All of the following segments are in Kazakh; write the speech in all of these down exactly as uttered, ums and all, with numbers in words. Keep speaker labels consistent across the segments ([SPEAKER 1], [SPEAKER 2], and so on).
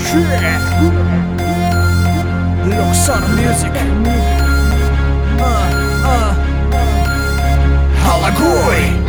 [SPEAKER 1] Luxor Music. uh, uh. Halagui.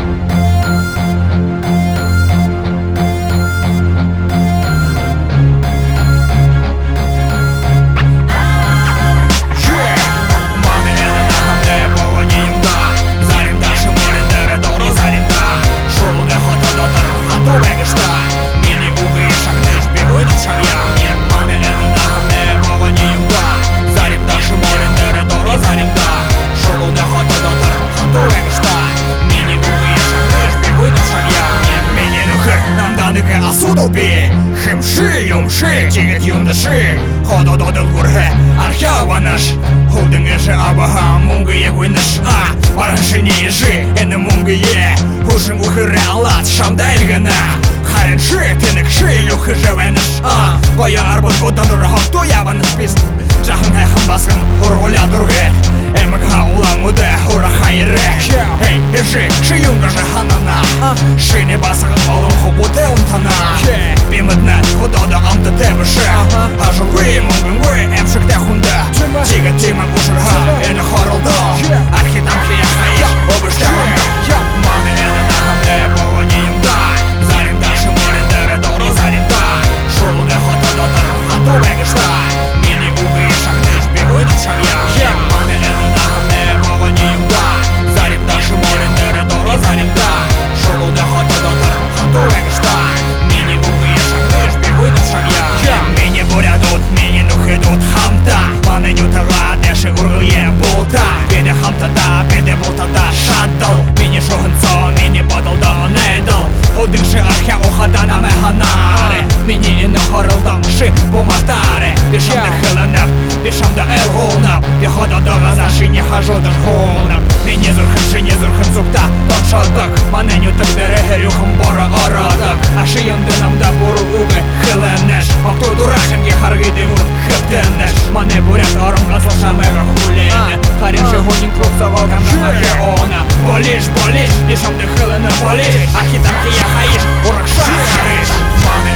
[SPEAKER 2] Asudopie, хемши, юмши, тигет юндаши, ходододы гурхе, археаванаш, худынгеши абаха, мунга егуйнаш, а, баранши niejи, эне мунга е, хушим ухырялат, шамдайлгана, харенши, тенекши, юхы живенаш, а, боя арбут гуданур хокту яванаш пис, жахан хайхан баскан, ургуля дурге, эмэг хаулан муде, хура хайре, эй, еши, ши юнгаши ханана, ши не баскан олун хубуте унтана, бимеднет, худода амта тебеше, а живи, мунгунгуи, эмшик те хунда, тига тима ушурха, эне хоролда, архитамхи я хаиш, обыште хунда, маны эне нахамде, пованинда, зарим даши морендере, дори заримда, шулуде хотода тарханту бегешта, мини уги и шахнеш, бегуй на шарья, маны эне нахамде, пованинда, зарим даши морендере, дори заримда, шулуде хотода тарханту бегешта, мини уги и шахнеш, бегуй на шарья, мини бурядут, мини нухидут хамта, маны нютала, деши ургуе булта, беде хамтада, беде бултада, шаттл, мини шуханцо, мини бодалда, недл, худынши архя ухада на механаре, мини ины хорылдам ши буматаре, бешамда хылынап, бешамда элгунап, бехода до газаши не хожу до шхунап, мини зурханши не зурхан зукта, тот шоток, маны нютак дереге юхам бора орадак, аши яндынамда буру угы хылынеш, охту дурашен ге харги дивур хыптынеш, маны бурят орым газлаша мега хулене, харинши гунин круг завалгам на региона, болиш, болиш, бешамда хылыны болиш, ахитамки я хаиш, урак шахариш, маны